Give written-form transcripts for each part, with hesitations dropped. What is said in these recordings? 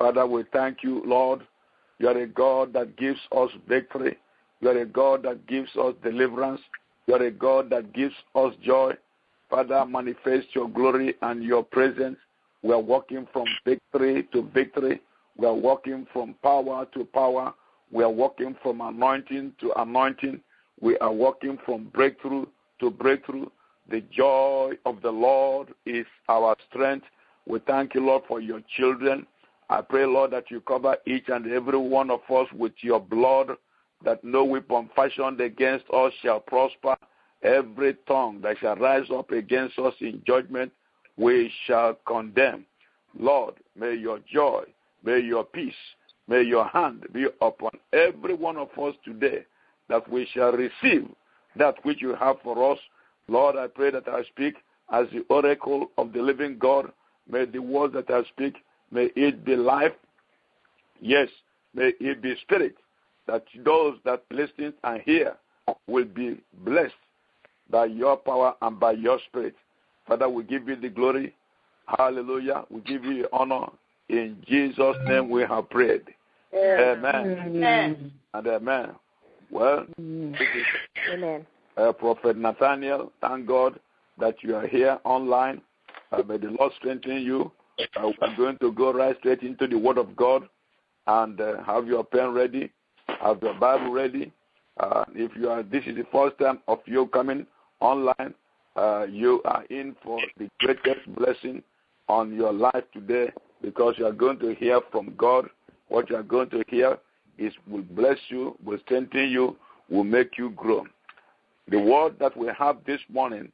Father, we thank you, Lord. You are a God that gives us victory. You are a God that gives us deliverance. You are a God that gives us joy. Father, manifest your glory and your presence. We are walking from victory to victory. We are walking from power to power. We are walking from anointing to anointing. We are walking from breakthrough to breakthrough. The joy of the Lord is our strength. We thank you, Lord, for your children. I pray, Lord, that you cover each and every one of us with your blood, that no weapon fashioned against us shall prosper. Every tongue that shall rise up against us in judgment, we shall condemn. Lord, may your joy, may your peace, may your hand be upon every one of us today, that we shall receive that which you have for us. Lord, I pray that I speak as the oracle of the living God. May the words that I speak, may it be life. Yes, may it be spirit, that those that listen and hear will be blessed by your power and by your spirit. Father, we give you the glory. Hallelujah. We give you the honor. In Jesus' name we have prayed. Amen. Amen. And amen. Well, Amen. Prophet Nathaniel, thank God that you are here online. May the Lord strengthen you. We're going to go right straight into the Word of God, and have your pen ready, have your Bible ready. If you are, this is the first time of you coming online, you are in for the greatest blessing on your life today, because you are going to hear from God. What you are going to hear will bless you, will strengthen you, will make you grow. The word that we have this morning,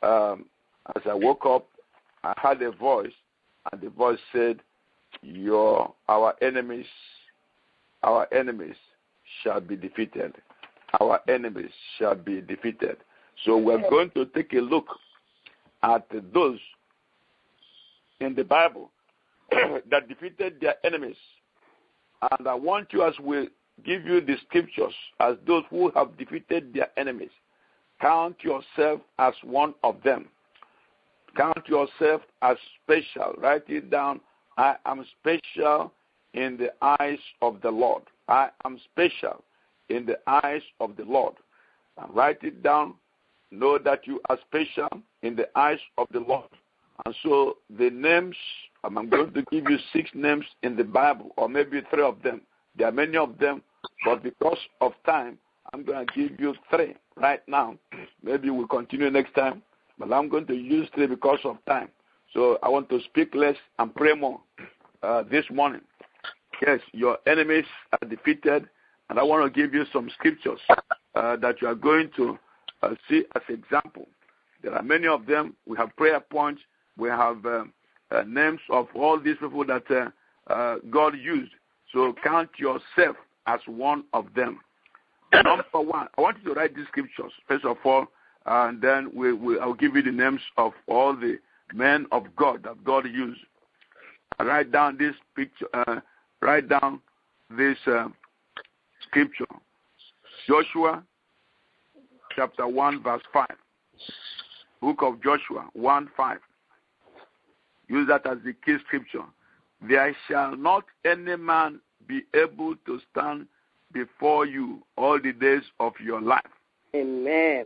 as I woke up, I heard a voice, and the voice said, our enemies shall be defeated. Our enemies shall be defeated. So we're going to take a look at those in the Bible that defeated their enemies. And I want you, as we give you the scriptures, as those who have defeated their enemies, count yourself as one of them. Count yourself as special. Write it down. I am special in the eyes of the Lord. I am special in the eyes of the Lord. And write it down. Know that you are special in the eyes of the Lord. And so the names, I'm going to give you 6 names in the Bible, or maybe 3 of them. There are many of them, but because of time, I'm going to give you 3 right now. Maybe we'll continue next time, but I'm going to use 3 because of time. So I want to speak less and pray more this morning. Yes, your enemies are defeated, and I want to give you some scriptures that you are going to see as example. There are many of them. We have prayer points. We have names of all these people that God used. So count yourself as one of them. Number 1, I want you to write these scriptures, first of all, and then I'll give you the names of all the men of God that God used. Write down this picture. Write down this scripture. Joshua chapter 1 verse 5. Book of Joshua 1:5. Use that as the key scripture. There shall not any man be able to stand before you all the days of your life. Amen.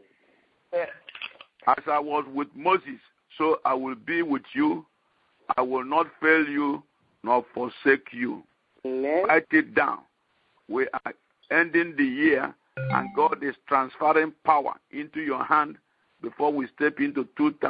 As I was with Moses, so I will be with you. I will not fail you nor forsake you. Amen. Write it down. We are ending the year, and God is transferring power into your hand before we step into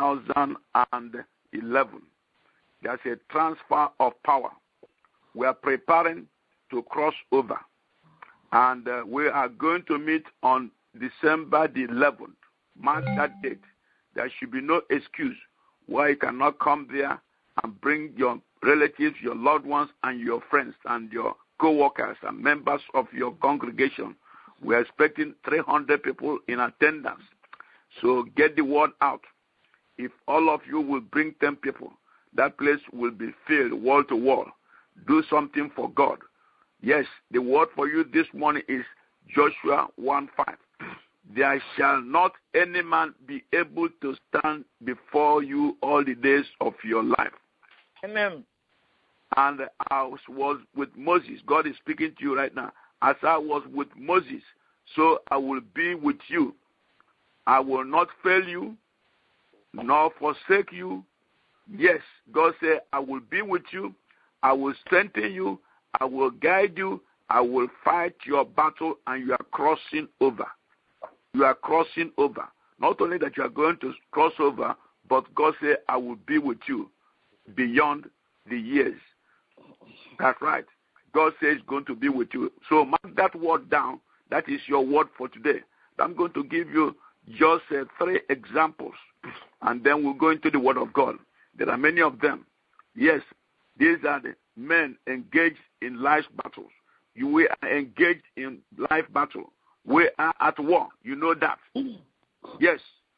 2011. There's a transfer of power. We are preparing to cross over. And we are going to meet on December the 11th. Mark that date. There should be no excuse why you cannot come there and bring your relatives, your loved ones, and your friends, and your co-workers and members of your congregation. We are expecting 300 people in attendance. So get the word out. If all of you will bring 10 people, that place will be filled wall to wall. Do something for God. Yes, the word for you this morning is Joshua 1:5. There shall not any man be able to stand before you all the days of your life. Amen. And I was with Moses. God is speaking to you right now. As I was with Moses, so I will be with you. I will not fail you, nor forsake you. Yes, God said, I will be with you. I will strengthen you. I will guide you. I will fight your battle, and you are crossing over. You are crossing over. Not only that you are going to cross over, but God said, I will be with you beyond the years. That's right. God says He's going to be with you. So mark that word down. That is your word for today. I'm going to give you just 3 examples, and then we'll go into the Word of God. There are many of them. Yes, these are the men engaged in life battles. We are engaged in life battle. We are at war. You know that. Yes.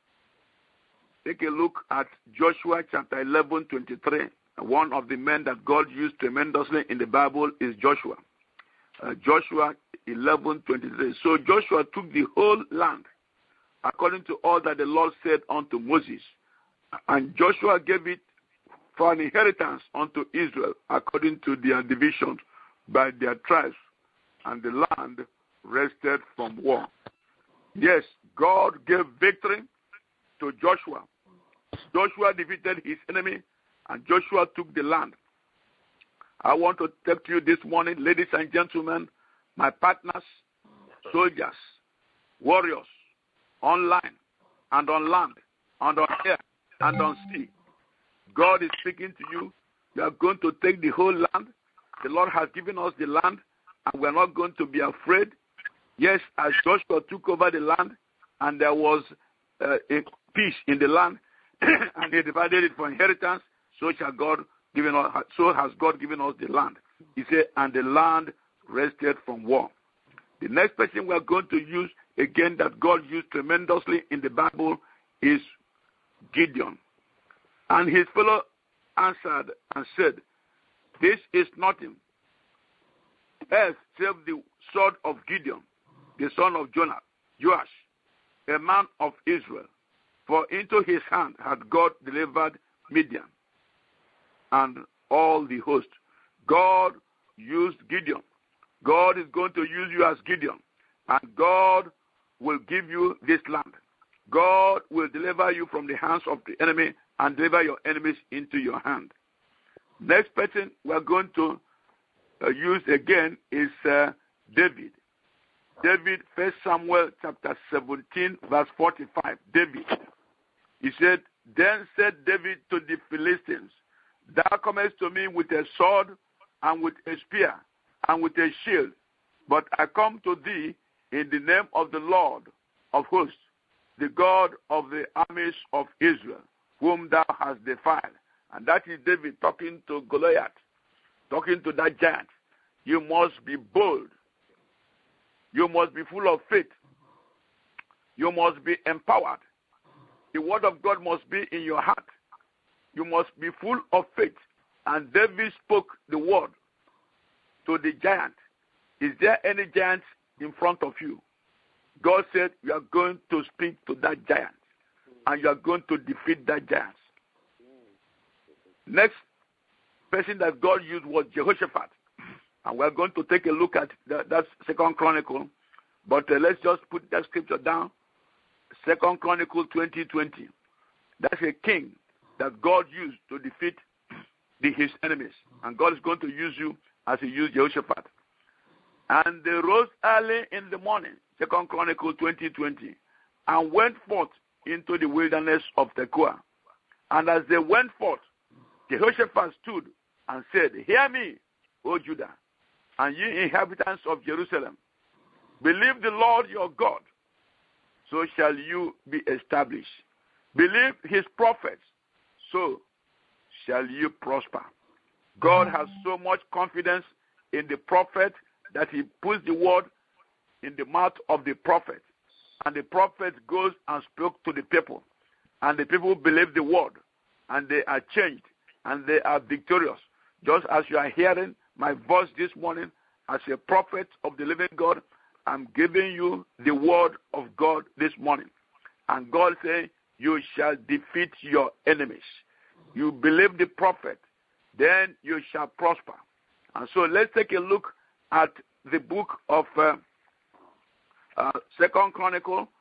Take a look at Joshua chapter 11:23. One of the men that God used tremendously in the Bible is Joshua. Joshua 11:23. So Joshua took the whole land according to all that the Lord said unto Moses. And Joshua gave it for an inheritance unto Israel according to their divisions by their tribes. And the land rested from war. Yes, God gave victory to Joshua. Joshua defeated his enemy, and Joshua took the land. I want to tell you this morning, ladies and gentlemen, my partners, soldiers, warriors, online and on land and on air and on sea. God is speaking to you. You are going to take the whole land. The Lord has given us the land, and we are not going to be afraid. Yes, as Joshua took over the land, and there was a peace in the land, and he divided it for inheritance, so has God given us the land. He said, and the land rested from war. The next person we are going to use, again, that God used tremendously in the Bible is Gideon. And his fellow answered and said, this is nothing else save the sword of Gideon, the son of Joash, a man of Israel. For into his hand had God delivered Midian and all the host. God used Gideon. God is going to use you as Gideon. And God will give you this land. God will deliver you from the hands of the enemy and deliver your enemies into your hand. Next person we are going to use again is David. David, 1 Samuel chapter 17, verse 45. David. He said, then said David to the Philistines, thou comest to me with a sword and with a spear and with a shield, but I come to thee in the name of the Lord of hosts, the God of the armies of Israel, whom thou hast defied. And that is David talking to Goliath, talking to that giant. You must be bold. You must be full of faith. You must be empowered. The word of God must be in your heart. You must be full of faith. And David spoke the word to the giant. Is there any giant in front of you? God said you are going to speak to that giant, and you are going to defeat that giant. Next person that God used was Jehoshaphat. And we're going to take a look at that 2 Chronicle. But let's just put that scripture down. 2 Chronicle 20:20. That's a king that God used to defeat his enemies. And God is going to use you as he used Jehoshaphat. And they rose early in the morning, 2 Chronicle 20:20, and went forth into the wilderness of Tekoa. And as they went forth, Jehoshaphat stood and said, hear me, O Judah, and ye inhabitants of Jerusalem. Believe the Lord your God, so shall you be established. Believe his prophets, so shall you prosper. God has so much confidence in the prophet that he puts the word in the mouth of the prophet. And the prophet goes and spoke to the people. And the people believe the word. And they are changed. And they are victorious. Just as you are hearing my voice this morning as a prophet of the living God, I'm giving you the word of God this morning. And God says, you shall defeat your enemies. You believe the prophet. then you shall prosper. And so let's take a look at the book of 2 Chronicles